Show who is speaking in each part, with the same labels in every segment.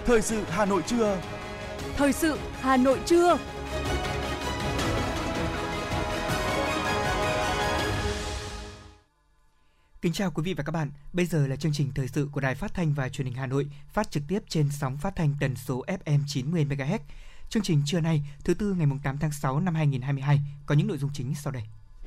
Speaker 1: Thời sự Hà Nội trưa.
Speaker 2: Thời sự Hà Nội trưa.
Speaker 3: Kính chào quý vị và các bạn. Bây giờ là chương trình thời sự của Đài Phát thanh và Truyền hình Hà Nội, phát trực tiếp trên sóng phát thanh tần số FM 90 MHz. Chương trình trưa nay, thứ tư ngày 8 tháng 6 năm 2022 có những nội dung chính sau đây.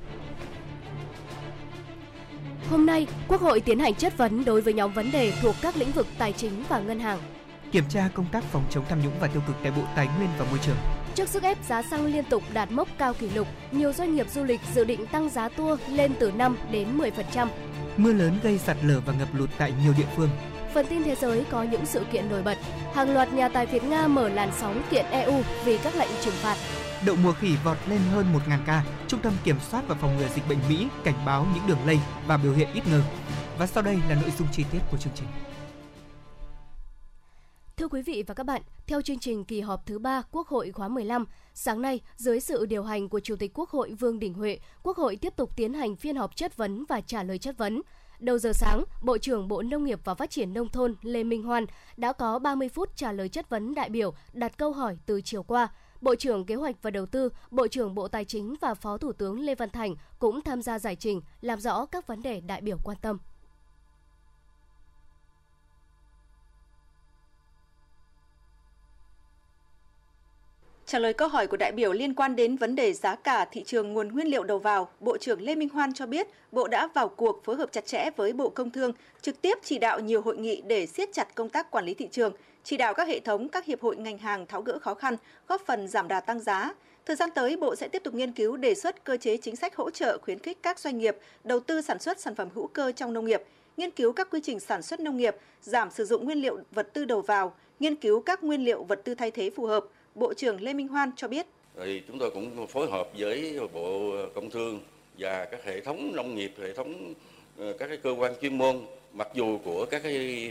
Speaker 2: Hôm nay, Quốc hội tiến hành chất vấn đối với nhóm vấn đề thuộc các lĩnh vực tài chính và ngân hàng.
Speaker 3: Kiểm tra công tác phòng chống tham nhũng và tiêu cực tại Bộ Tài nguyên và Môi trường.
Speaker 2: Trước sức ép giá xăng liên tục đạt mốc cao kỷ lục, nhiều doanh nghiệp du lịch dự định tăng giá tour lên từ 5 đến 10%.
Speaker 3: Mưa lớn gây sạt lở và ngập lụt tại nhiều địa phương.
Speaker 2: Phần tin thế giới có những sự kiện nổi bật. Hàng loạt nhà tài phiệt Nga mở làn sóng kiện EU vì các lệnh trừng phạt.
Speaker 3: Đậu mùa khỉ vọt lên hơn 1.000 ca. Trung tâm Kiểm soát và Phòng ngừa Dịch bệnh Mỹ cảnh báo những đường lây và biểu hiện ít ngờ. Và sau đây là nội dung chi tiết của chương trình.
Speaker 2: Thưa quý vị và các bạn, theo chương trình kỳ họp thứ 3 Quốc hội khóa 15, sáng nay, dưới sự điều hành của Chủ tịch Quốc hội Vương Đình Huệ, Quốc hội tiếp tục tiến hành phiên họp chất vấn và trả lời chất vấn. Đầu giờ sáng, Bộ trưởng Bộ Nông nghiệp và Phát triển Nông thôn Lê Minh Hoan đã có 30 phút trả lời chất vấn đại biểu đặt câu hỏi từ chiều qua. Bộ trưởng Kế hoạch và Đầu tư, Bộ trưởng Bộ Tài chính và Phó Thủ tướng Lê Văn Thành cũng tham gia giải trình, làm rõ các vấn đề đại biểu quan tâm.
Speaker 4: Trả lời câu hỏi của đại biểu liên quan đến vấn đề giá cả thị trường nguồn nguyên liệu đầu vào, Bộ trưởng Lê Minh Hoan cho biết Bộ đã vào cuộc phối hợp chặt chẽ với Bộ Công Thương, trực tiếp chỉ đạo nhiều hội nghị để siết chặt công tác quản lý thị trường, chỉ đạo các hệ thống, các hiệp hội ngành hàng tháo gỡ khó khăn, góp phần giảm đà tăng giá. Thời gian tới, Bộ sẽ tiếp tục nghiên cứu đề xuất cơ chế chính sách hỗ trợ khuyến khích các doanh nghiệp đầu tư sản xuất sản phẩm hữu cơ trong nông nghiệp, nghiên cứu các quy trình sản xuất nông nghiệp, giảm sử dụng nguyên liệu vật tư đầu vào, nghiên cứu các nguyên liệu vật tư thay thế phù hợp. Bộ trưởng Lê Minh Hoan cho biết.
Speaker 5: Thì chúng tôi cũng phối hợp với Bộ Công Thương và các hệ thống nông nghiệp, hệ thống các cái cơ quan chuyên môn, mặc dù của các cái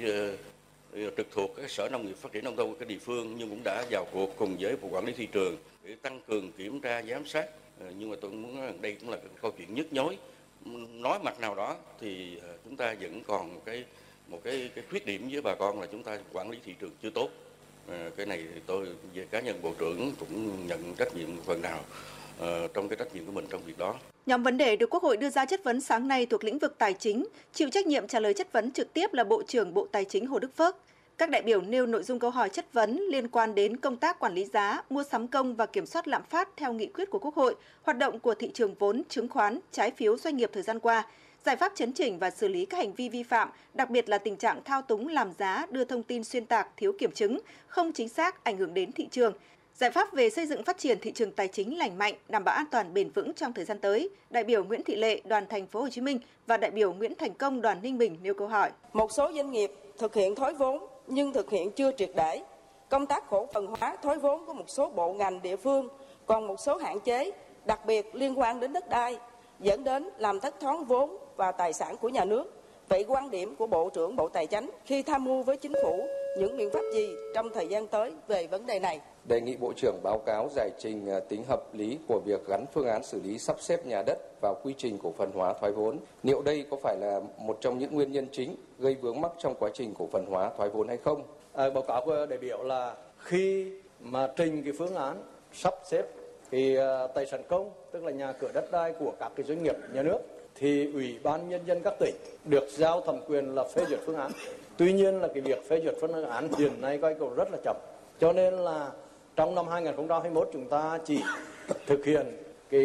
Speaker 5: trực thuộc các sở nông nghiệp phát triển nông thôn các địa phương, nhưng cũng đã vào cuộc cùng với Bộ Quản lý thị trường để tăng cường kiểm tra giám sát. Nhưng mà tôi muốn nói rằng đây cũng là câu chuyện nhức nhối. Nói mặt nào đó thì chúng ta vẫn còn một cái khuyết điểm với bà con là chúng ta quản lý thị trường chưa tốt. Cái này thì tôi về cá nhân Bộ trưởng cũng nhận trách nhiệm phần nào trong cái trách nhiệm của mình trong việc đó.
Speaker 4: Nhóm vấn đề được Quốc hội đưa ra chất vấn sáng nay thuộc lĩnh vực tài chính, chịu trách nhiệm trả lời chất vấn trực tiếp là Bộ trưởng Bộ Tài chính Hồ Đức Phước. Các đại biểu nêu nội dung câu hỏi chất vấn liên quan đến công tác quản lý giá, mua sắm công và kiểm soát lạm phát theo nghị quyết của Quốc hội, hoạt động của thị trường vốn, chứng khoán, trái phiếu doanh nghiệp thời gian qua, giải pháp chấn chỉnh và xử lý các hành vi vi phạm, đặc biệt là tình trạng thao túng làm giá, đưa thông tin xuyên tạc, thiếu kiểm chứng, không chính xác ảnh hưởng đến thị trường. Giải pháp về xây dựng phát triển thị trường tài chính lành mạnh, đảm bảo an toàn bền vững trong thời gian tới. Đại biểu Nguyễn Thị Lệ, đoàn Thành phố Hồ Chí Minh và đại biểu Nguyễn Thành Công, đoàn Ninh Bình nêu câu hỏi.
Speaker 6: Một số doanh nghiệp thực hiện thoái vốn nhưng thực hiện chưa triệt để. Công tác cổ phần hóa thoái vốn của một số bộ ngành địa phương còn một số hạn chế, đặc biệt liên quan đến đất đai, dẫn đến làm thất thoát vốn và tài sản của nhà nước. Vậy quan điểm của Bộ trưởng Bộ Tài chính khi tham mưu với chính phủ những biện pháp gì trong thời gian tới về vấn đề này?
Speaker 7: Đề nghị Bộ trưởng báo cáo giải trình tính hợp lý của việc gắn phương án xử lý sắp xếp nhà đất vào quy trình cổ phần hóa thoái vốn. Liệu đây có phải là một trong những nguyên nhân chính gây vướng mắc trong quá trình cổ phần hóa thoái vốn hay không?
Speaker 8: Báo cáo của đại biểu là khi mà trình cái phương án sắp xếp cái tài sản công, tức là nhà cửa đất đai của các cái doanh nghiệp nhà nước, thì Ủy ban Nhân dân các tỉnh được giao thẩm quyền là phê duyệt phương án. Tuy nhiên là cái việc phê duyệt phương án hiện nay coi cầu rất là chậm. Cho nên là trong năm 2021 chúng ta chỉ thực hiện cái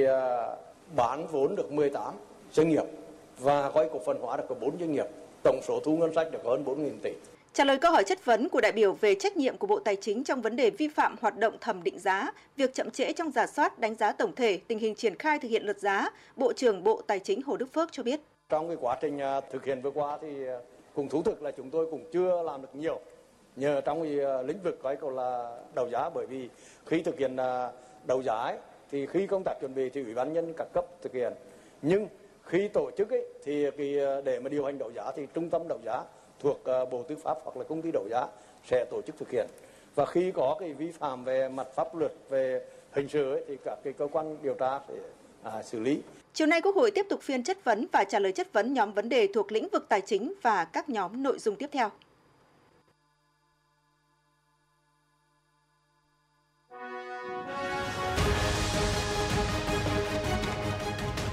Speaker 8: bán vốn được 18 doanh nghiệp và coi cổ phần hóa được có 4 doanh nghiệp. Tổng số thu ngân sách được hơn 4.000 tỷ.
Speaker 4: Trả lời câu hỏi chất vấn của đại biểu về trách nhiệm của Bộ Tài chính trong vấn đề vi phạm hoạt động thẩm định giá, việc chậm trễ trong rà soát, đánh giá tổng thể, tình hình triển khai thực hiện luật giá, Bộ trưởng Bộ Tài chính Hồ Đức Phước cho biết.
Speaker 8: Trong cái quá trình thực hiện vừa qua thì cũng thú thực là chúng tôi cũng chưa làm được nhiều. Nhờ trong cái lĩnh vực coi là đấu giá, bởi vì khi thực hiện đấu giá ấy, thì khi công tác chuẩn bị thì Ủy ban nhân các cấp thực hiện. Nhưng khi tổ chức ấy, thì để mà điều hành đấu giá thì trung tâm đấu giá thuộc Bộ Tư pháp hoặc là công ty đấu giá sẽ tổ chức thực hiện. Và khi có cái vi phạm về mặt pháp luật, về hình sự ấy, thì các cái cơ quan điều tra sẽ xử lý.
Speaker 4: Chiều nay Quốc hội tiếp tục phiên chất vấn và trả lời chất vấn nhóm vấn đề thuộc lĩnh vực tài chính và các nhóm nội dung tiếp theo.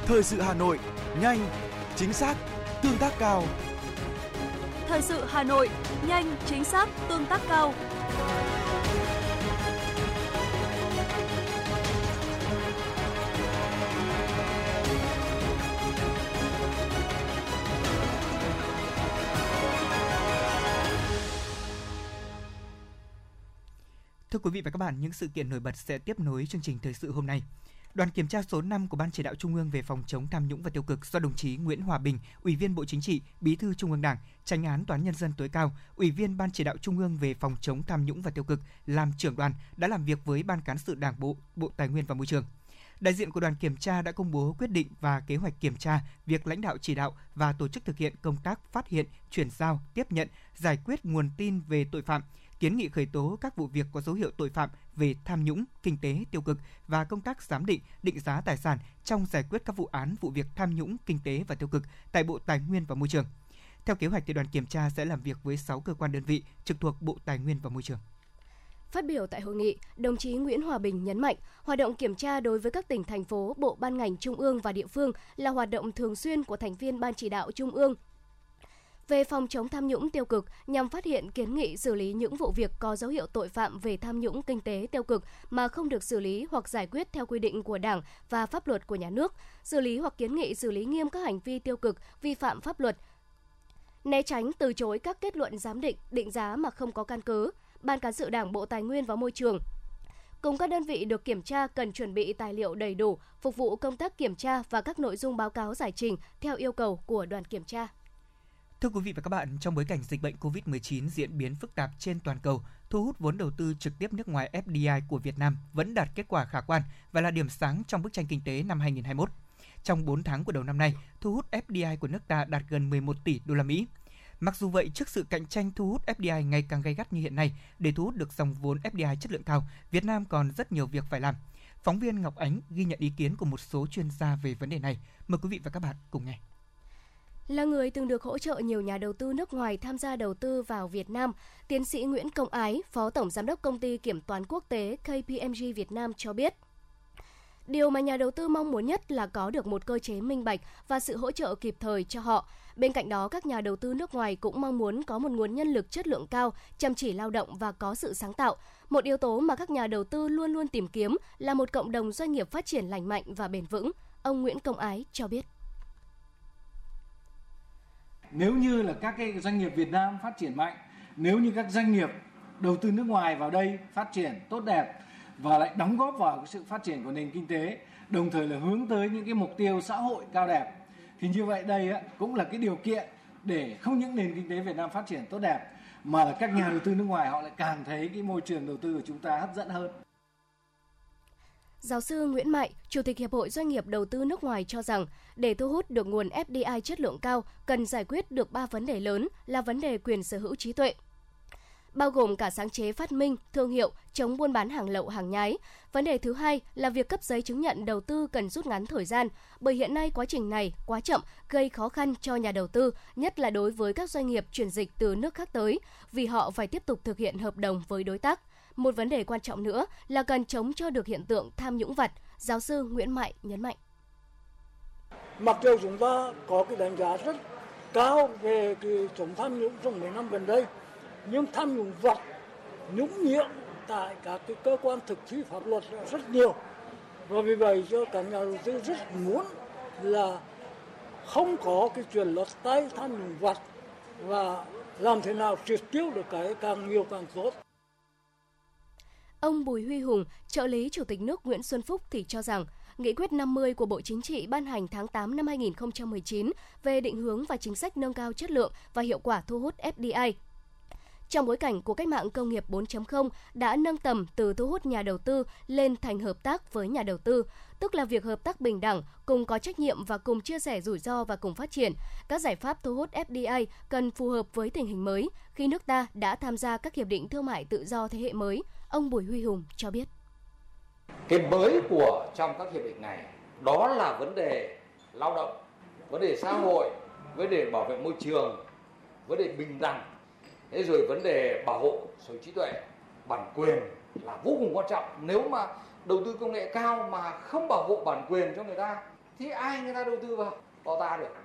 Speaker 1: Thời sự Hà Nội, nhanh, chính xác, tương tác cao.
Speaker 9: Thời sự Hà Nội, nhanh, chính xác, tương tác cao.
Speaker 3: Thưa quý vị và các bạn, những sự kiện nổi bật sẽ tiếp nối chương trình thời sự hôm nay. Đoàn kiểm tra số 5 của Ban Chỉ đạo Trung ương về phòng chống tham nhũng và tiêu cực do đồng chí Nguyễn Hòa Bình, Ủy viên Bộ Chính trị, Bí thư Trung ương Đảng, Chánh án Tòa án Nhân dân tối cao, Ủy viên Ban Chỉ đạo Trung ương về phòng chống tham nhũng và tiêu cực làm trưởng đoàn đã làm việc với Ban Cán sự Đảng Bộ, Bộ Tài nguyên và Môi trường. Đại diện của đoàn kiểm tra đã công bố quyết định và kế hoạch kiểm tra việc lãnh đạo chỉ đạo và tổ chức thực hiện công tác phát hiện, chuyển giao, tiếp nhận, giải quyết nguồn tin về tội phạm, kiến nghị khởi tố các vụ việc có dấu hiệu tội phạm về tham nhũng, kinh tế tiêu cực và công tác giám định, định giá tài sản trong giải quyết các vụ án vụ việc tham nhũng, kinh tế và tiêu cực tại Bộ Tài nguyên và Môi trường. Theo kế hoạch, đoàn kiểm tra sẽ làm việc với 6 cơ quan đơn vị trực thuộc Bộ Tài nguyên và Môi trường.
Speaker 2: Phát biểu tại hội nghị, đồng chí Nguyễn Hòa Bình nhấn mạnh, hoạt động kiểm tra đối với các tỉnh, thành phố, bộ ban ngành trung ương và địa phương là hoạt động thường xuyên của thành viên Ban Chỉ đạo Trung ương về phòng chống tham nhũng tiêu cực nhằm phát hiện, kiến nghị, xử lý những vụ việc có dấu hiệu tội phạm về tham nhũng kinh tế tiêu cực mà không được xử lý hoặc giải quyết theo quy định của Đảng và pháp luật của nhà nước, xử lý hoặc kiến nghị xử lý nghiêm các hành vi tiêu cực, vi phạm pháp luật, né tránh, từ chối các kết luận giám định, định giá mà không có căn cứ. Ban Cán sự Đảng Bộ Tài nguyên và Môi trường cùng các đơn vị được kiểm tra cần chuẩn bị tài liệu đầy đủ, phục vụ công tác kiểm tra và các nội dung báo cáo giải trình theo yêu cầu của đoàn kiểm tra.
Speaker 3: Thưa quý vị và các bạn, trong bối cảnh dịch bệnh COVID-19 diễn biến phức tạp trên toàn cầu, thu hút vốn đầu tư trực tiếp nước ngoài FDI của Việt Nam vẫn đạt kết quả khả quan và là điểm sáng trong bức tranh kinh tế năm 2021. Trong 4 tháng của đầu năm nay, thu hút FDI của nước ta đạt gần 11 tỷ đô la Mỹ. Mặc dù vậy, trước sự cạnh tranh thu hút FDI ngày càng gay gắt như hiện nay, để thu hút được dòng vốn FDI chất lượng cao, Việt Nam còn rất nhiều việc phải làm. Phóng viên Ngọc Ánh ghi nhận ý kiến của một số chuyên gia về vấn đề này. Mời quý vị và các bạn cùng nghe.
Speaker 2: Là người từng được hỗ trợ nhiều nhà đầu tư nước ngoài tham gia đầu tư vào Việt Nam, tiến sĩ Nguyễn Công Ái, Phó Tổng Giám đốc Công ty Kiểm toán Quốc tế KPMG Việt Nam cho biết, điều mà nhà đầu tư mong muốn nhất là có được một cơ chế minh bạch và sự hỗ trợ kịp thời cho họ. Bên cạnh đó, các nhà đầu tư nước ngoài cũng mong muốn có một nguồn nhân lực chất lượng cao, chăm chỉ lao động và có sự sáng tạo. Một yếu tố mà các nhà đầu tư luôn luôn tìm kiếm là một cộng đồng doanh nghiệp phát triển lành mạnh và bền vững. Ông Nguyễn Công Ái cho biết.
Speaker 10: Nếu như là các cái doanh nghiệp Việt Nam phát triển mạnh, nếu như các doanh nghiệp đầu tư nước ngoài vào đây phát triển tốt đẹp và lại đóng góp vào cái sự phát triển của nền kinh tế, đồng thời là hướng tới những cái mục tiêu xã hội cao đẹp, thì như vậy đây cũng là cái điều kiện để không những nền kinh tế Việt Nam phát triển tốt đẹp mà là các nhà đầu tư nước ngoài họ lại càng thấy cái môi trường đầu tư của chúng ta hấp dẫn hơn.
Speaker 2: Giáo sư Nguyễn Mại, Chủ tịch Hiệp hội Doanh nghiệp Đầu tư nước ngoài cho rằng, để thu hút được nguồn FDI chất lượng cao, cần giải quyết được 3 vấn đề lớn là vấn đề quyền sở hữu trí tuệ, bao gồm cả sáng chế phát minh, thương hiệu, chống buôn bán hàng lậu, hàng nhái. Vấn đề thứ hai là việc cấp giấy chứng nhận đầu tư cần rút ngắn thời gian, bởi hiện nay quá trình này quá chậm, gây khó khăn cho nhà đầu tư, nhất là đối với các doanh nghiệp chuyển dịch từ nước khác tới, vì họ phải tiếp tục thực hiện hợp đồng với đối tác. Một vấn đề quan trọng nữa là cần chống cho được hiện tượng tham nhũng vặt, giáo sư Nguyễn Mại nhấn mạnh.
Speaker 11: Mặc dù chúng ta có cái đánh giá rất cao về cái chống tham nhũng trong mấy năm gần đây, nhưng tham nhũng vặt, nhũng nhiễu tại các cái cơ quan thực thi pháp luật rất nhiều. Và vì vậy cho các nhà đầu tư rất muốn là không có cái chuyện lót tay tham nhũng vặt và làm thế nào triệt tiêu được cái càng nhiều càng tốt.
Speaker 2: Ông Bùi Huy Hùng, trợ lý Chủ tịch nước Nguyễn Xuân Phúc thì cho rằng, Nghị quyết 50 của Bộ Chính trị ban hành tháng 8 năm 2019 về định hướng và chính sách nâng cao chất lượng và hiệu quả thu hút FDI trong bối cảnh của cách mạng công nghiệp 4.0 đã nâng tầm từ thu hút nhà đầu tư lên thành hợp tác với nhà đầu tư, tức là việc hợp tác bình đẳng, cùng có trách nhiệm và cùng chia sẻ rủi ro và cùng phát triển. Các giải pháp thu hút FDI cần phù hợp với tình hình mới khi nước ta đã tham gia các hiệp định thương mại tự do thế hệ mới, ông Bùi Huy Hùng cho biết.
Speaker 12: Cái mới của trong các hiệp định này đó là vấn đề lao động, vấn đề xã hội, vấn đề bảo vệ môi trường, vấn đề bình đẳng, thế rồi vấn đề bảo hộ sở hữu trí tuệ, bản quyền là vô cùng quan trọng. Nếu mà đầu tư công nghệ cao mà không bảo hộ bản quyền cho người ta thì ai người ta đầu tư vào ta được.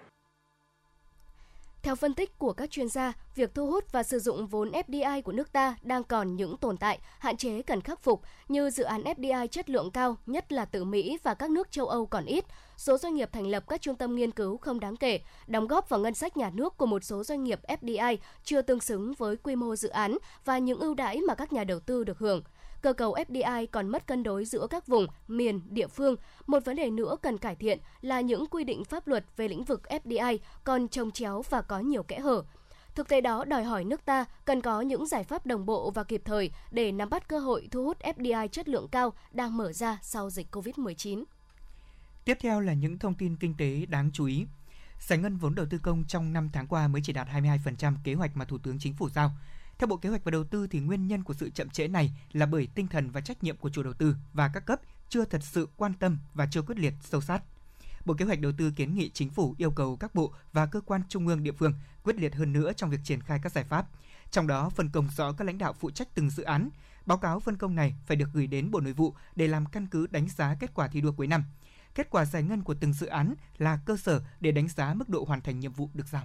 Speaker 2: Theo phân tích của các chuyên gia, việc thu hút và sử dụng vốn FDI của nước ta đang còn những tồn tại, hạn chế cần khắc phục như dự án FDI chất lượng cao, nhất là từ Mỹ và các nước châu Âu còn ít. Số doanh nghiệp thành lập các trung tâm nghiên cứu không đáng kể, đóng góp vào ngân sách nhà nước của một số doanh nghiệp FDI chưa tương xứng với quy mô dự án và những ưu đãi mà các nhà đầu tư được hưởng. Cơ cấu FDI còn mất cân đối giữa các vùng, miền, địa phương. Một vấn đề nữa cần cải thiện là những quy định pháp luật về lĩnh vực FDI còn chồng chéo và có nhiều kẽ hở. Thực tế đó đòi hỏi nước ta cần có những giải pháp đồng bộ và kịp thời để nắm bắt cơ hội thu hút FDI chất lượng cao đang mở ra sau dịch COVID-19.
Speaker 3: Tiếp theo là những thông tin kinh tế đáng chú ý. Giải ngân vốn đầu tư công trong 5 tháng qua mới chỉ đạt 22% kế hoạch mà Thủ tướng Chính phủ giao. Theo Bộ Kế hoạch và Đầu tư thì nguyên nhân của sự chậm trễ này là bởi tinh thần và trách nhiệm của chủ đầu tư và các cấp chưa thật sự quan tâm và chưa quyết liệt sâu sát. Bộ Kế hoạch Đầu tư kiến nghị Chính phủ yêu cầu các bộ và cơ quan trung ương địa phương quyết liệt hơn nữa trong việc triển khai các giải pháp. Trong đó phân công rõ các lãnh đạo phụ trách từng dự án. Báo cáo phân công này phải được gửi đến Bộ Nội vụ để làm căn cứ đánh giá kết quả thi đua cuối năm. Kết quả giải ngân của từng dự án là cơ sở để đánh giá mức độ hoàn thành nhiệm vụ được giao.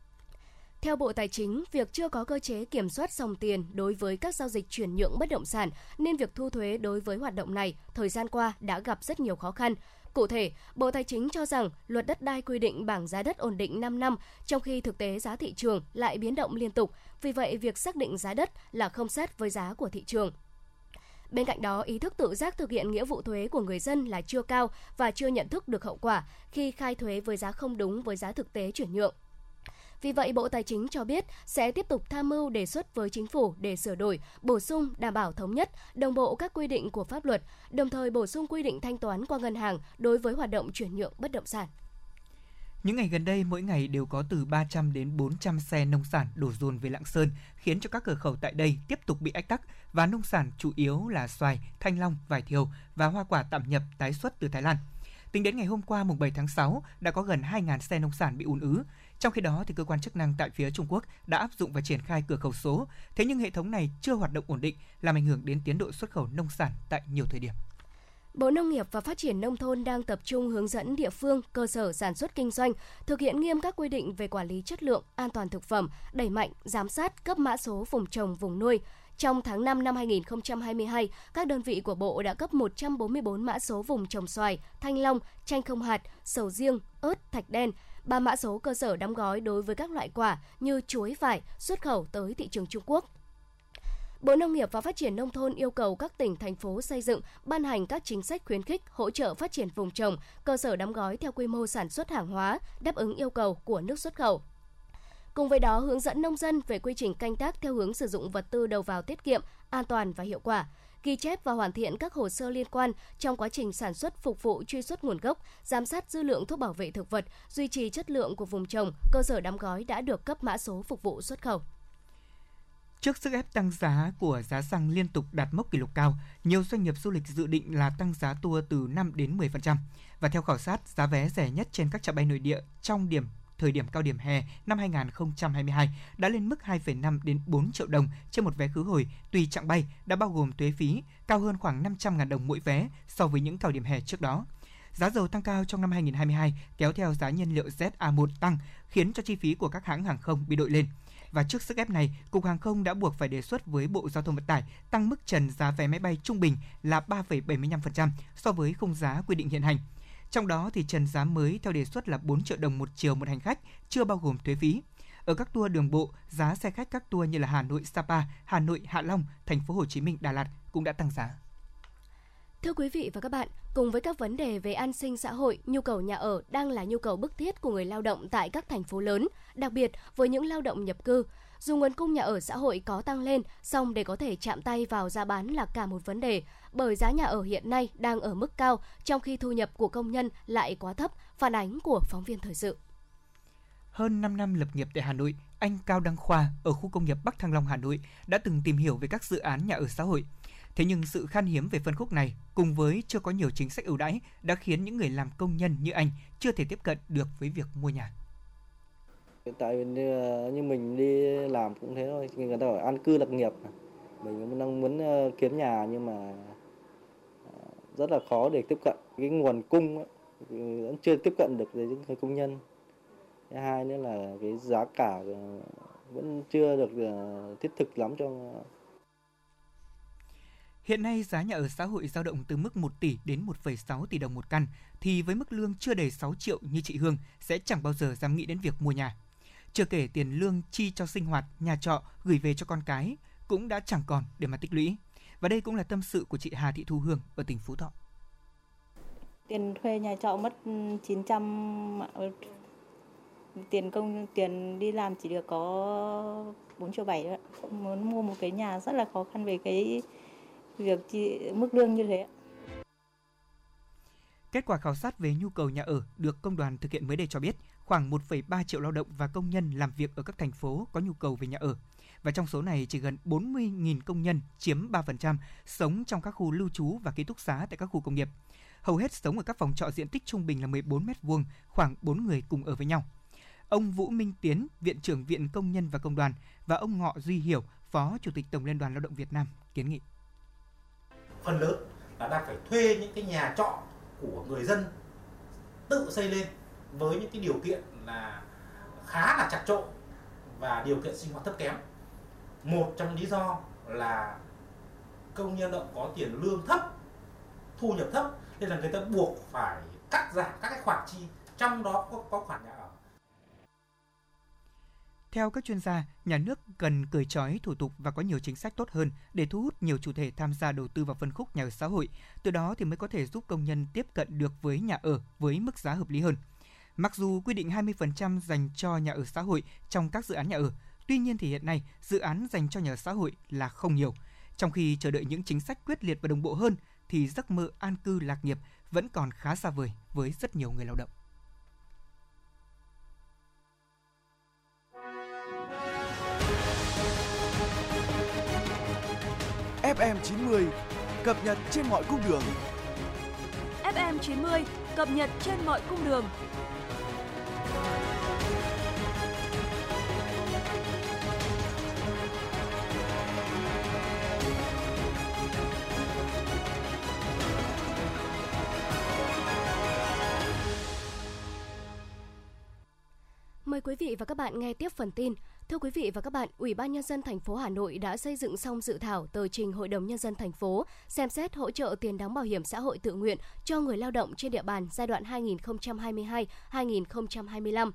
Speaker 2: Theo Bộ Tài chính, việc chưa có cơ chế kiểm soát dòng tiền đối với các giao dịch chuyển nhượng bất động sản nên việc thu thuế đối với hoạt động này thời gian qua đã gặp rất nhiều khó khăn. Cụ thể, Bộ Tài chính cho rằng luật đất đai quy định bảng giá đất ổn định 5 năm, trong khi thực tế giá thị trường lại biến động liên tục. Vì vậy, việc xác định giá đất là không sát với giá của thị trường. Bên cạnh đó, ý thức tự giác thực hiện nghĩa vụ thuế của người dân là chưa cao và chưa nhận thức được hậu quả khi khai thuế với giá không đúng với giá thực tế chuyển nhượng. Vì vậy, Bộ Tài chính cho biết sẽ tiếp tục tham mưu đề xuất với Chính phủ để sửa đổi, bổ sung đảm bảo thống nhất, đồng bộ các quy định của pháp luật, đồng thời bổ sung quy định thanh toán qua ngân hàng đối với hoạt động chuyển nhượng bất động sản.
Speaker 3: Những ngày gần đây, mỗi ngày đều có từ 300 đến 400 xe nông sản đổ dồn về Lạng Sơn, khiến cho các cửa khẩu tại đây tiếp tục bị ách tắc và nông sản chủ yếu là xoài, thanh long, vải thiều và hoa quả tạm nhập tái xuất từ Thái Lan. Tính đến ngày hôm qua, mùng 7 tháng 6, đã có gần 2.000 xe nông sản bị ùn ứ. Trong khi đó, thì cơ quan chức năng tại phía Trung Quốc đã áp dụng và triển khai cửa khẩu số. Thế nhưng hệ thống này chưa hoạt động ổn định, làm ảnh hưởng đến tiến độ xuất khẩu nông sản tại nhiều thời điểm.
Speaker 2: Bộ Nông nghiệp và Phát triển Nông thôn đang tập trung hướng dẫn địa phương, cơ sở sản xuất kinh doanh thực hiện nghiêm các quy định về quản lý chất lượng, an toàn thực phẩm, đẩy mạnh, giám sát, cấp mã số vùng trồng, vùng nuôi. Trong tháng 5 năm 2022, các đơn vị của Bộ đã cấp 144 mã số vùng trồng xoài, thanh long, chanh không hạt, sầu riêng, ớt, thạch đen, 3 mã số cơ sở đóng gói đối với các loại quả như chuối, vải xuất khẩu tới thị trường Trung Quốc. Bộ Nông nghiệp và Phát triển Nông thôn yêu cầu các tỉnh, thành phố xây dựng, ban hành các chính sách khuyến khích, hỗ trợ phát triển vùng trồng, cơ sở đóng gói theo quy mô sản xuất hàng hóa, đáp ứng yêu cầu của nước xuất khẩu. Cùng với đó, hướng dẫn nông dân về quy trình canh tác theo hướng sử dụng vật tư đầu vào tiết kiệm, an toàn và hiệu quả, ghi chép và hoàn thiện các hồ sơ liên quan trong quá trình sản xuất phục vụ truy xuất nguồn gốc, giám sát dư lượng thuốc bảo vệ thực vật, duy trì chất lượng của vùng trồng, cơ sở đóng gói đã được cấp mã số phục vụ xuất khẩu.
Speaker 3: Trước sức ép tăng giá của giá xăng liên tục đạt mốc kỷ lục cao, nhiều doanh nghiệp du lịch dự định là tăng giá tour từ 5 đến 10%. Và theo khảo sát, giá vé rẻ nhất trên các chặng bay nội địa trong thời điểm cao điểm hè năm 2022 đã lên mức 2,5 đến 4 triệu đồng trên một vé khứ hồi tùy chặng bay, đã bao gồm thuế phí, cao hơn khoảng 500.000 đồng mỗi vé so với những cao điểm hè trước đó. Giá dầu tăng cao trong năm 2022 kéo theo giá nhiên liệu ZA1 tăng, khiến cho chi phí của các hãng hàng không bị đội lên. Và trước sức ép này, Cục Hàng không đã buộc phải đề xuất với Bộ Giao thông Vận tải tăng mức trần giá vé máy bay trung bình là 3,75% so với khung giá quy định hiện hành. Trong đó thì trần giá mới theo đề xuất là 4 triệu đồng một chiều một hành khách, chưa bao gồm thuế phí. Ở các tour đường bộ, giá xe khách các tour như là Hà Nội Sapa, Hà Nội Hạ Long, Thành phố Hồ Chí Minh Đà Lạt cũng đã tăng giá.
Speaker 2: Thưa quý vị và các bạn, cùng với các vấn đề về an sinh xã hội, nhu cầu nhà ở đang là nhu cầu bức thiết của người lao động tại các thành phố lớn, đặc biệt với những lao động nhập cư. Dù nguồn cung nhà ở xã hội có tăng lên, song để có thể chạm tay vào giá bán là cả một vấn đề, bởi giá nhà ở hiện nay đang ở mức cao, trong khi thu nhập của công nhân lại quá thấp, phản ánh của phóng viên thời sự.
Speaker 3: Hơn 5 năm lập nghiệp tại Hà Nội, anh Cao Đăng Khoa ở khu công nghiệp Bắc Thăng Long, Hà Nội đã từng tìm hiểu về các dự án nhà ở xã hội. Thế nhưng sự khan hiếm về phân khúc này cùng với chưa có nhiều chính sách ưu đãi đã khiến những người làm công nhân như anh chưa thể tiếp cận được với việc mua nhà.
Speaker 13: Tại vì như mình đi làm cũng thế thôi, người ta bảo an cư lập nghiệp, mình cũng đang muốn kiếm nhà nhưng mà rất là khó để tiếp cận. Cái nguồn cung ấy, vẫn chưa tiếp cận được với những người công nhân. Thứ hai nữa là cái giá cả vẫn chưa được thiết thực lắm cho.
Speaker 3: Hiện nay giá nhà ở xã hội dao động từ mức 1 tỷ đến 1,6 tỷ đồng một căn, thì với mức lương chưa đầy 6 triệu như chị Hương sẽ chẳng bao giờ dám nghĩ đến việc mua nhà. Chưa kể tiền lương chi cho sinh hoạt, nhà trọ, gửi về cho con cái cũng đã chẳng còn để mà tích lũy. Và đây cũng là tâm sự của chị Hà Thị Thu Hương ở tỉnh Phú Thọ.
Speaker 14: Tiền thuê nhà trọ mất 900, tiền đi làm chỉ được có 4,7 triệu đấy. Muốn mua một cái nhà rất là khó khăn về cái việc mức lương như thế.
Speaker 3: Kết quả khảo sát về nhu cầu nhà ở được công đoàn thực hiện mới đây cho biết khoảng 1,3 triệu lao động và công nhân làm việc ở các thành phố có nhu cầu về nhà ở. Và trong số này chỉ gần 40.000 công nhân chiếm 3% sống trong các khu lưu trú và ký túc xá tại các khu công nghiệp. Hầu hết sống ở các phòng trọ diện tích trung bình là 14 m2, khoảng 4 người cùng ở với nhau. Ông Vũ Minh Tiến, Viện trưởng Viện Công nhân và Công đoàn và ông Ngọ Duy Hiểu, Phó Chủ tịch Tổng Liên đoàn Lao động Việt Nam kiến nghị.
Speaker 15: Phần lớn là đang phải thuê những cái nhà trọ của người dân tự xây lên với những cái điều kiện là khá là chặt chội và điều kiện sinh hoạt thấp kém. Một trong lý do là công nhân lao động có tiền lương thấp, thu nhập thấp nên là người ta buộc phải cắt giảm các cái khoản chi, trong đó có khoản nhà ở.
Speaker 3: Theo các chuyên gia, nhà nước cần cởi trói thủ tục và có nhiều chính sách tốt hơn để thu hút nhiều chủ thể tham gia đầu tư vào phân khúc nhà ở xã hội. Từ đó thì mới có thể giúp công nhân tiếp cận được với nhà ở với mức giá hợp lý hơn. Mặc dù quy định 20% dành cho nhà ở xã hội trong các dự án nhà ở, tuy nhiên thì hiện nay dự án dành cho nhà ở xã hội là không nhiều. Trong khi chờ đợi những chính sách quyết liệt và đồng bộ hơn thì giấc mơ an cư lạc nghiệp vẫn còn khá xa vời với rất nhiều người lao động.
Speaker 1: FM 90 cập nhật trên mọi cung đường.
Speaker 9: FM 90 cập nhật trên mọi cung đường.
Speaker 2: Mời quý vị và các bạn nghe tiếp phần tin. Thưa quý vị và các bạn, Ủy ban Nhân dân thành phố Hà Nội đã xây dựng xong dự thảo tờ trình Hội đồng Nhân dân thành phố xem xét hỗ trợ tiền đóng bảo hiểm xã hội tự nguyện cho người lao động trên địa bàn giai đoạn 2022-2025.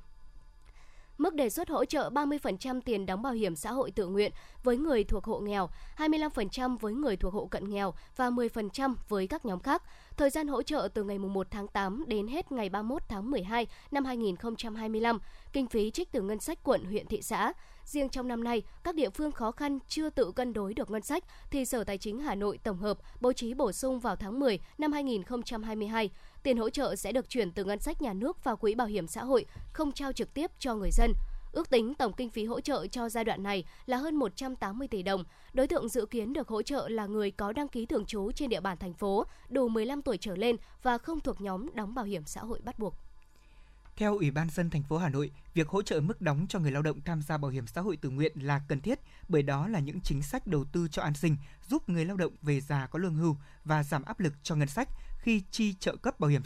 Speaker 2: Mức đề xuất hỗ trợ 30% tiền đóng bảo hiểm xã hội tự nguyện với người thuộc hộ nghèo, 25% với người thuộc hộ cận nghèo và 10% với các nhóm khác. Thời gian hỗ trợ từ ngày 1 tháng 8 đến hết ngày 31 tháng 12 năm 2025. Kinh phí trích từ ngân sách quận, huyện, thị xã. Riêng trong năm nay, các địa phương khó khăn chưa tự cân đối được ngân sách thì Sở Tài chính Hà Nội tổng hợp bố trí bổ sung vào tháng 10 năm 2022. Tiền hỗ trợ sẽ được chuyển từ ngân sách nhà nước vào quỹ bảo hiểm xã hội, không trao trực tiếp cho người dân. Ước tính tổng kinh phí hỗ trợ cho giai đoạn này là hơn 180 tỷ đồng. Đối tượng dự kiến được hỗ trợ là người có đăng ký thường trú trên địa bàn thành phố, đủ 15 tuổi trở lên và không thuộc nhóm đóng bảo hiểm xã hội bắt buộc.
Speaker 3: Theo Ủy ban nhân dân thành phố Hà Nội, việc hỗ trợ mức đóng cho người lao động tham gia bảo hiểm xã hội tự nguyện là cần thiết, bởi đó là những chính sách đầu tư cho an sinh, giúp người lao động về già có lương hưu và giảm áp lực cho ngân sách khi chi trợ cấp bảo hiểm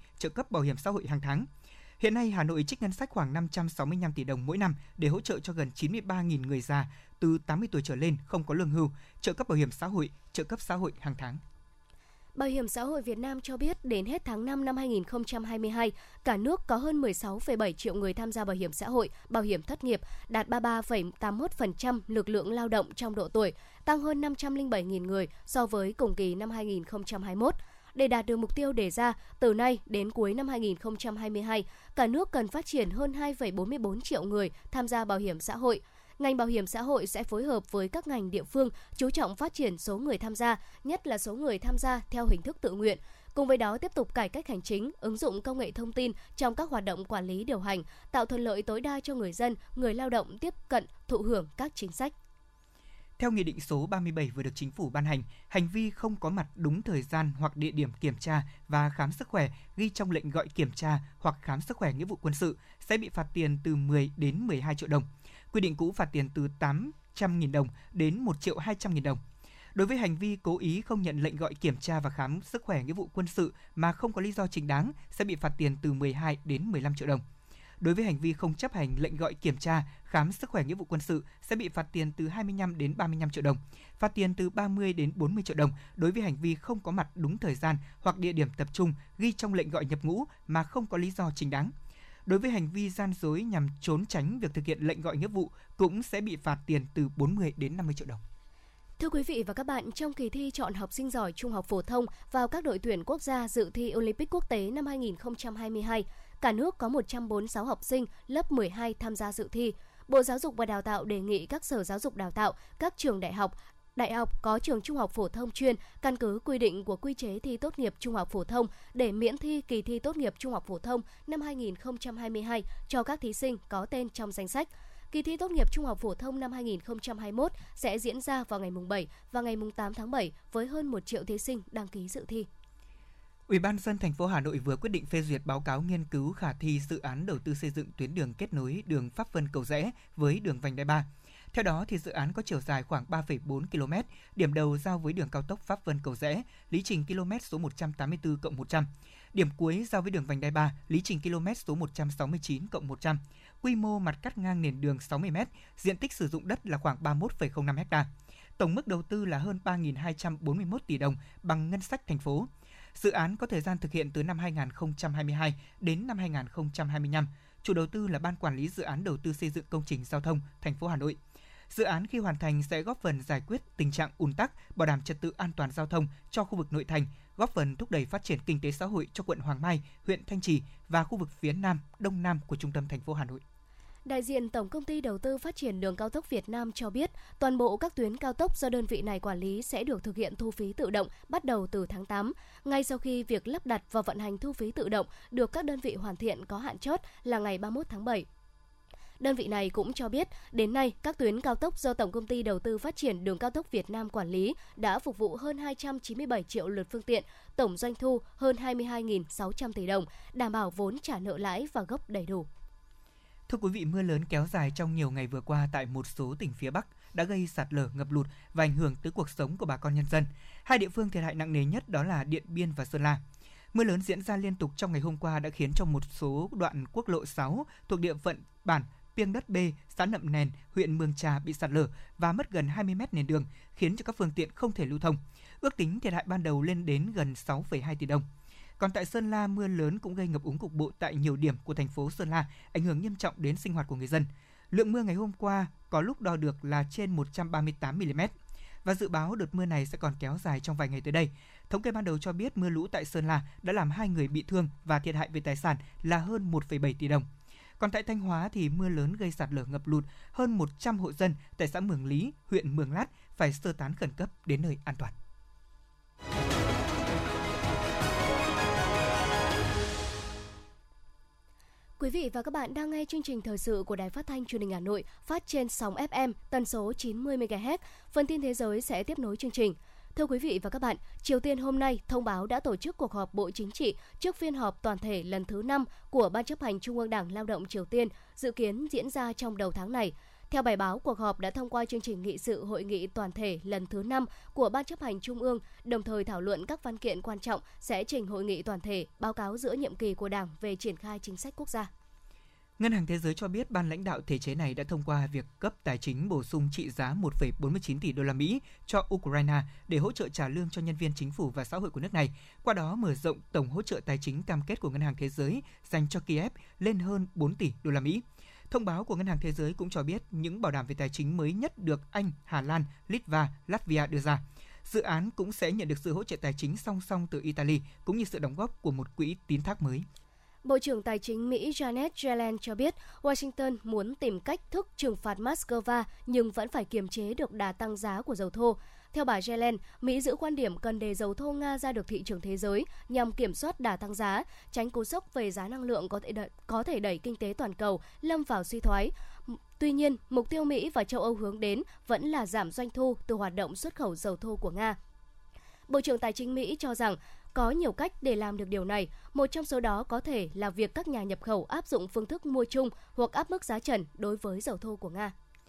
Speaker 3: xã hội hàng tháng. Hiện nay, Hà Nội trích ngân sách khoảng 565 tỷ đồng mỗi năm để hỗ trợ cho gần 93.000 người già từ 80 tuổi trở lên không có lương hưu, trợ cấp bảo hiểm xã hội, trợ cấp xã hội hàng tháng.
Speaker 2: Bảo hiểm xã hội Việt Nam cho biết đến hết tháng 5 năm 2022, cả nước có hơn 16,7 triệu người tham gia bảo hiểm xã hội, bảo hiểm thất nghiệp, đạt 33,81% lực lượng lao động trong độ tuổi, tăng hơn 507.000 người so với cùng kỳ năm 2021. Để đạt được mục tiêu đề ra, từ nay đến cuối năm 2022, cả nước cần phát triển hơn 2,44 triệu người tham gia bảo hiểm xã hội. Ngành bảo hiểm xã hội sẽ phối hợp với các ngành địa phương chú trọng phát triển số người tham gia, nhất là số người tham gia theo hình thức tự nguyện. Cùng với đó tiếp tục cải cách hành chính, ứng dụng công nghệ thông tin trong các hoạt động quản lý điều hành, tạo thuận lợi tối đa cho người dân, người lao động tiếp cận, thụ hưởng các chính sách.
Speaker 3: Theo Nghị định số 37 vừa được Chính phủ ban hành, hành vi không có mặt đúng thời gian hoặc địa điểm kiểm tra và khám sức khỏe ghi trong lệnh gọi kiểm tra hoặc khám sức khỏe nghĩa vụ quân sự sẽ bị phạt tiền từ 10 đến 12 triệu đồng. Quy định cũ phạt tiền từ 800.000 đồng đến 1.200.000 đồng. Đối với hành vi cố ý không nhận lệnh gọi kiểm tra và khám sức khỏe nghĩa vụ quân sự mà không có lý do chính đáng sẽ bị phạt tiền từ 12 đến 15 triệu đồng. Đối với hành vi không chấp hành lệnh gọi kiểm tra, khám sức khỏe nghĩa vụ quân sự sẽ bị phạt tiền từ 25 đến 35 triệu đồng, phạt tiền từ 30 đến 40 triệu đồng đối với hành vi không có mặt đúng thời gian hoặc địa điểm tập trung ghi trong lệnh gọi nhập ngũ mà không có lý do chính đáng. Đối với hành vi gian dối nhằm trốn tránh việc thực hiện lệnh gọi nghĩa vụ cũng sẽ bị phạt tiền từ 40 đến 50 triệu đồng.
Speaker 2: Thưa quý vị và các bạn, trong kỳ thi chọn học sinh giỏi trung học phổ thông vào các đội tuyển quốc gia dự thi Olympic quốc tế năm 2022, cả nước có 146 học sinh lớp 12 tham gia dự thi. Bộ Giáo dục và Đào tạo đề nghị các sở giáo dục đào tạo, các trường đại học có trường trung học phổ thông chuyên căn cứ quy định của quy chế thi tốt nghiệp trung học phổ thông để miễn thi kỳ thi tốt nghiệp trung học phổ thông năm 2022 cho các thí sinh có tên trong danh sách. Kỳ thi tốt nghiệp trung học phổ thông năm 2021 sẽ diễn ra vào ngày 7 và ngày 8 tháng 7 với hơn 1 triệu thí sinh đăng ký dự thi.
Speaker 3: Ủy ban nhân dân thành phố Hà Nội vừa quyết định phê duyệt báo cáo nghiên cứu khả thi dự án đầu tư xây dựng tuyến đường kết nối đường Pháp Vân Cầu Giẽ với đường vành đai 3. Theo đó, thì dự án có chiều dài khoảng 3,4 km, điểm đầu giao với đường cao tốc Pháp Vân Cầu Giẽ, lý trình km số 184+100. Điểm cuối giao với đường vành đai 3, lý trình km số 169+100. Quy mô mặt cắt ngang nền đường 60 m, diện tích sử dụng đất là khoảng 31,05 ha. Tổng mức đầu tư là hơn 3.241 tỷ đồng bằng ngân sách thành phố. Dự án có thời gian thực hiện từ năm 2022 đến năm 2025. Chủ đầu tư là Ban Quản lý Dự án Đầu tư xây dựng công trình giao thông thành phố Hà Nội. Dự án khi hoàn thành sẽ góp phần giải quyết tình trạng ùn tắc, bảo đảm trật tự an toàn giao thông cho khu vực nội thành, góp phần thúc đẩy phát triển kinh tế xã hội cho quận Hoàng Mai, huyện Thanh Trì và khu vực phía Nam, Đông Nam của trung tâm thành phố Hà Nội.
Speaker 2: Đại diện Tổng Công ty Đầu tư Phát triển Đường cao tốc Việt Nam cho biết, toàn bộ các tuyến cao tốc do đơn vị này quản lý sẽ được thực hiện thu phí tự động bắt đầu từ tháng 8, ngay sau khi việc lắp đặt và vận hành thu phí tự động được các đơn vị hoàn thiện có hạn chót là ngày 31 tháng 7. Đơn vị này cũng cho biết, đến nay, các tuyến cao tốc do Tổng Công ty Đầu tư Phát triển Đường cao tốc Việt Nam quản lý đã phục vụ hơn 297 triệu lượt phương tiện, tổng doanh thu hơn 22.600 tỷ đồng, đảm bảo vốn trả nợ lãi và gốc đầy đủ.
Speaker 3: Thưa quý vị, mưa lớn kéo dài trong nhiều ngày vừa qua tại một số tỉnh phía Bắc đã gây sạt lở, ngập lụt và ảnh hưởng tới cuộc sống của bà con nhân dân. Hai địa phương thiệt hại nặng nề nhất đó là Điện Biên và Sơn La. Mưa lớn diễn ra liên tục trong ngày hôm qua đã khiến cho một số đoạn quốc lộ 6 thuộc địa phận bản Piêng Đất B, xã Nậm Nèn, huyện Mường Trà bị sạt lở và mất gần 20 mét nền đường, khiến cho các phương tiện không thể lưu thông. Ước tính thiệt hại ban đầu lên đến gần 6,2 tỷ đồng. Còn tại Sơn La, mưa lớn cũng gây ngập úng cục bộ tại nhiều điểm của thành phố Sơn La, ảnh hưởng nghiêm trọng đến sinh hoạt của người dân. Lượng mưa ngày hôm qua có lúc đo được là trên 138 mm và dự báo đợt mưa này sẽ còn kéo dài trong vài ngày tới đây. Thống kê ban đầu cho biết mưa lũ tại Sơn La đã làm 2 người bị thương và thiệt hại về tài sản là hơn 1,7 tỷ đồng. Còn tại Thanh Hóa thì mưa lớn gây sạt lở, ngập lụt, hơn 100 hộ dân tại xã Mường Lý, huyện Mường Lát phải sơ tán khẩn cấp đến nơi an toàn.
Speaker 2: Quý vị và các bạn đang nghe chương trình thời sự của Đài Phát thanh Truyền hình Hà Nội, phát trên sóng FM tần số 90 MHz. Phần tin thế giới sẽ tiếp nối chương trình. Thưa quý vị và các bạn, Triều Tiên hôm nay thông báo đã tổ chức cuộc họp Bộ Chính trị trước phiên họp toàn thể lần thứ 5 của Ban chấp hành Trung ương Đảng Lao động Triều Tiên, dự kiến diễn ra trong đầu tháng này. Theo bài báo, cuộc họp đã thông qua chương trình nghị sự hội nghị toàn thể lần thứ 5 của Ban chấp hành Trung ương, đồng thời thảo luận các văn kiện quan trọng sẽ trình hội nghị toàn thể báo cáo giữa nhiệm kỳ của Đảng về triển khai chính sách quốc gia.
Speaker 3: Ngân hàng Thế giới cho biết ban lãnh đạo thể chế này đã thông qua việc cấp tài chính bổ sung trị giá 1,49 tỷ đô la Mỹ cho Ukraine để hỗ trợ trả lương cho nhân viên chính phủ và xã hội của nước này, qua đó mở rộng tổng hỗ trợ tài chính cam kết của Ngân hàng Thế giới dành cho Kiev lên hơn 4 tỷ đô la Mỹ. Thông báo của Ngân hàng Thế giới cũng cho biết những bảo đảm về tài chính mới nhất được Anh, Hà Lan, Litva, Latvia đưa ra. Dự án cũng sẽ nhận được sự hỗ trợ tài chính song song từ Italy cũng như sự đóng góp của một quỹ tín thác mới.
Speaker 2: Bộ trưởng Tài chính Mỹ Janet Yellen cho biết Washington muốn tìm cách thức trừng phạt Moscow nhưng vẫn phải kiềm chế được đà tăng giá của dầu thô. Theo bà Yellen, Mỹ giữ quan điểm cần để dầu thô Nga ra được thị trường thế giới nhằm kiểm soát đà tăng giá, tránh cú sốc về giá năng lượng có thể đẩy kinh tế toàn cầu lâm vào suy thoái. Tuy nhiên, mục tiêu Mỹ và châu Âu hướng đến vẫn là giảm doanh thu từ hoạt động xuất khẩu dầu thô của Nga. Bộ trưởng Tài chính Mỹ cho rằng có nhiều cách để làm được điều này, một trong số đó có thể là việc các nhà nhập khẩu áp dụng phương thức mua chung hoặc áp mức giá trần đối với dầu thô của Nga.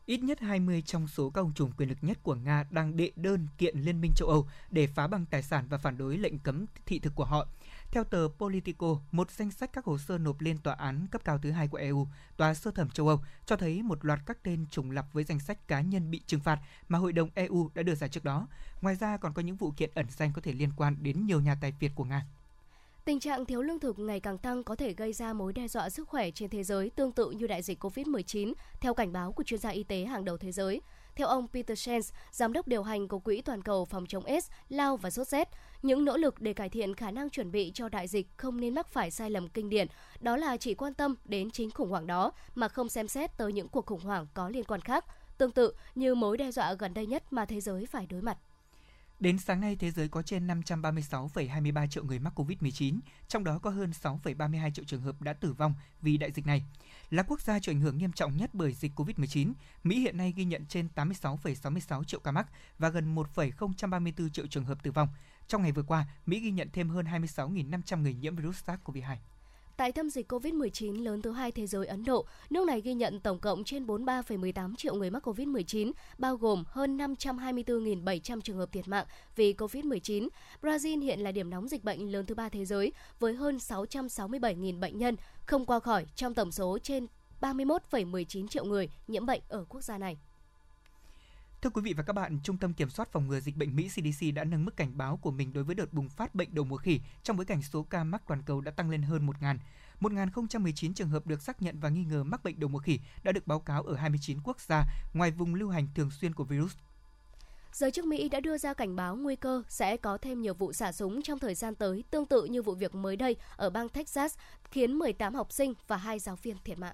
Speaker 3: Ít nhất 20 trong số các ông trùm quyền lực nhất của Nga đang đệ đơn kiện Liên minh châu Âu để phá bằng tài sản và phản đối lệnh cấm thị thực của họ. Theo tờ Politico, một danh sách các hồ sơ nộp lên tòa án cấp cao thứ hai của EU, tòa sơ thẩm châu Âu, cho thấy một loạt các tên trùng lặp với danh sách cá nhân bị trừng phạt mà Hội đồng EU đã đưa ra trước đó. Ngoài ra, còn có những vụ kiện ẩn danh có thể liên quan đến nhiều nhà tài phiệt của Nga.
Speaker 2: Tình trạng thiếu lương thực ngày càng tăng có thể gây ra mối đe dọa sức khỏe trên thế giới tương tự như đại dịch COVID-19, theo cảnh báo của chuyên gia y tế hàng đầu thế giới. Theo ông Peter Jens, giám đốc điều hành của Quỹ Toàn cầu phòng chống AIDS, lao và sốt rét, những nỗ lực để cải thiện khả năng chuẩn bị cho đại dịch không nên mắc phải sai lầm kinh điển, đó là chỉ quan tâm đến chính khủng hoảng đó mà không xem xét tới những cuộc khủng hoảng có liên quan khác, tương tự như mối đe dọa gần đây nhất mà thế giới phải đối mặt.
Speaker 3: Đến sáng nay, thế giới có trên 536,23 triệu người mắc COVID-19, trong đó có hơn 6,32 triệu trường hợp đã tử vong vì đại dịch này. Là quốc gia chịu ảnh hưởng nghiêm trọng nhất bởi dịch COVID-19, Mỹ hiện nay ghi nhận trên 86,66 triệu ca mắc và gần 1,034 triệu trường hợp tử vong. Trong ngày vừa qua, Mỹ ghi nhận thêm hơn 26.500 người nhiễm virus SARS-CoV-2.
Speaker 2: Tại tâm dịch COVID-19 lớn thứ hai thế giới Ấn Độ, nước này ghi nhận tổng cộng trên 43,18 triệu người mắc COVID-19, bao gồm hơn 524.700 trường hợp thiệt mạng vì COVID-19. Brazil hiện là điểm nóng dịch bệnh lớn thứ ba thế giới, với hơn 667.000 bệnh nhân không qua khỏi trong tổng số trên 31,19 triệu người nhiễm bệnh ở quốc gia này.
Speaker 3: Thưa quý vị và các bạn, Trung tâm Kiểm soát Phòng ngừa Dịch bệnh Mỹ CDC đã nâng mức cảnh báo của mình đối với đợt bùng phát bệnh đậu mùa khỉ trong bối cảnh số ca mắc toàn cầu đã tăng lên hơn 1.000. 1.019 trường hợp được xác nhận và nghi ngờ mắc bệnh đậu mùa khỉ đã được báo cáo ở 29 quốc gia ngoài vùng lưu hành thường xuyên của virus.
Speaker 2: Giới chức Mỹ đã đưa ra cảnh báo nguy cơ sẽ có thêm nhiều vụ xả súng trong thời gian tới, tương tự như vụ việc mới đây ở bang Texas, khiến 18 học sinh và 2 giáo viên thiệt mạng.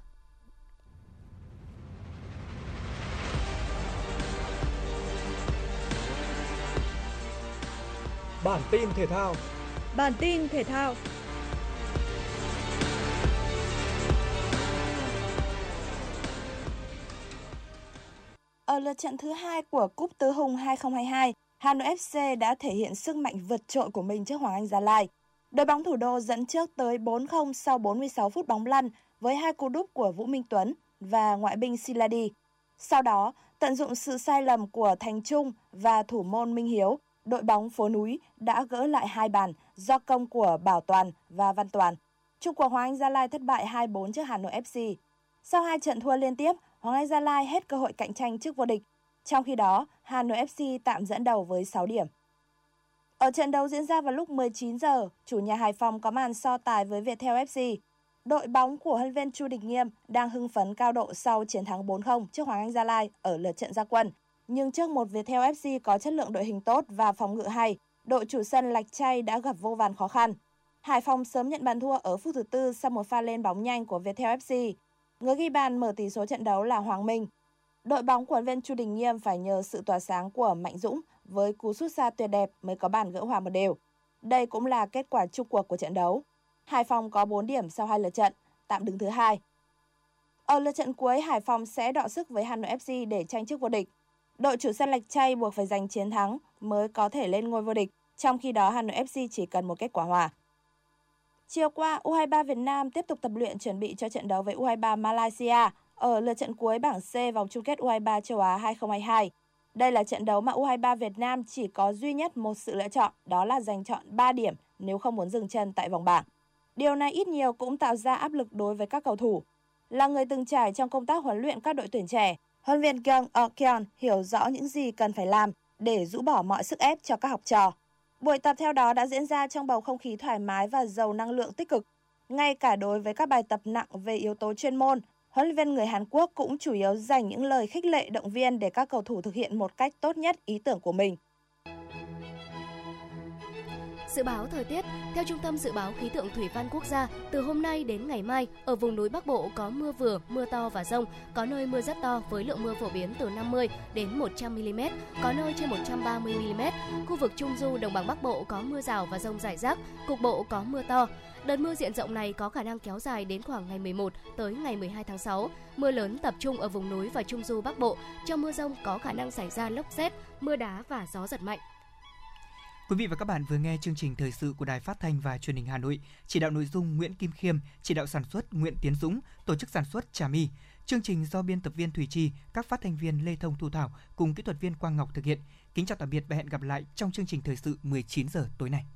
Speaker 16: Bản tin thể thao.
Speaker 17: Ở lượt trận thứ 2 của Cúp Tứ Hùng 2022, Hà Nội FC đã thể hiện sức mạnh vượt trội của mình trước Hoàng Anh Gia Lai. Đội bóng thủ đô dẫn trước tới 4-0 sau 46 phút bóng lăn với 2 cú đúp của Vũ Minh Tuấn và ngoại binh Siladi. Sau đó, tận dụng sự sai lầm của Thành Trung và thủ môn Minh Hiếu, đội bóng phố núi đã gỡ lại 2 bàn do công của Bảo Toàn và Văn Toàn. Chung cuộc Hoàng Anh Gia Lai thất bại 2-4 trước Hà Nội FC. Sau 2 trận thua liên tiếp, Hoàng Anh Gia Lai hết cơ hội cạnh tranh chức vô địch. Trong khi đó, Hà Nội FC tạm dẫn đầu với 6 điểm. Ở trận đấu diễn ra vào lúc 19 giờ, chủ nhà Hải Phòng có màn so tài với Viettel FC. Đội bóng của huấn luyện viên Chu Đình Nghiêm đang hưng phấn cao độ sau chiến thắng 4-0 trước Hoàng Anh Gia Lai ở lượt trận ra quân. Nhưng trước một Viettel FC có chất lượng đội hình tốt và phòng ngự hay, đội chủ sân Lạch Tray đã gặp vô vàn khó khăn. Hải Phòng sớm nhận bàn thua ở phút thứ 4 sau một pha lên bóng nhanh của Viettel FC. Người ghi bàn mở tỷ số trận đấu là Hoàng Minh. Đội bóng của huấn luyện viên Chu Đình Nghiêm phải nhờ sự tỏa sáng của Mạnh Dũng với cú sút xa tuyệt đẹp mới có bàn gỡ hòa 1-1. Đây cũng là kết quả chung cuộc của trận đấu. Hải Phòng có 4 điểm sau 2 lượt trận, tạm đứng thứ 2. Ở lượt trận cuối, Hải Phòng sẽ đọ sức với Hà Nội FC để tranh chức vô địch. Đội chủ sân Lạch Tray buộc phải giành chiến thắng mới có thể lên ngôi vô địch, trong khi đó Hà Nội FC chỉ cần một kết quả hòa. Chiều qua, U23 Việt Nam tiếp tục tập luyện chuẩn bị cho trận đấu với U23 Malaysia ở lượt trận cuối bảng C vòng chung kết U23 châu Á 2022. Đây là trận đấu mà U23 Việt Nam chỉ có duy nhất một sự lựa chọn, đó là giành chọn 3 điểm nếu không muốn dừng chân tại vòng bảng. Điều này ít nhiều cũng tạo ra áp lực đối với các cầu thủ. Là người từng trải trong công tác huấn luyện các đội tuyển trẻ, huấn luyện viên Kyung Okyeon hiểu rõ những gì cần phải làm để rũ bỏ mọi sức ép cho các học trò. Buổi tập theo đó đã diễn ra trong bầu không khí thoải mái và giàu năng lượng tích cực. Ngay cả đối với các bài tập nặng về yếu tố chuyên môn, huấn luyện viên người Hàn Quốc cũng chủ yếu dành những lời khích lệ động viên để các cầu thủ thực hiện một cách tốt nhất ý tưởng của mình.
Speaker 2: Dự báo thời tiết, theo Trung tâm Dự báo Khí tượng Thủy văn Quốc gia, từ hôm nay đến ngày mai, ở vùng núi Bắc Bộ có mưa vừa, mưa to và dông, có nơi mưa rất to với lượng mưa phổ biến từ 50 đến 100 mm, có nơi trên 130 mm. Khu vực Trung Du, Đồng bằng Bắc Bộ có mưa rào và dông rải rác, cục bộ có mưa to. Đợt mưa diện rộng này có khả năng kéo dài đến khoảng ngày 11 tới ngày 12 tháng 6. Mưa lớn tập trung ở vùng núi và Trung Du Bắc Bộ. Trong mưa dông có khả năng xảy ra lốc sét, mưa đá và gió giật mạnh.
Speaker 3: Quý vị và các bạn vừa nghe chương trình thời sự của Đài Phát thanh và Truyền hình Hà Nội. Chỉ đạo nội dung Nguyễn Kim Khiêm, chỉ đạo sản xuất Nguyễn Tiến Dũng, tổ chức sản xuất Trà My. Chương trình do biên tập viên Thủy Chi, các phát thanh viên Lê Thông, Thu Thảo cùng kỹ thuật viên Quang Ngọc thực hiện. Kính chào tạm biệt và hẹn gặp lại trong chương trình thời sự 19 giờ tối nay.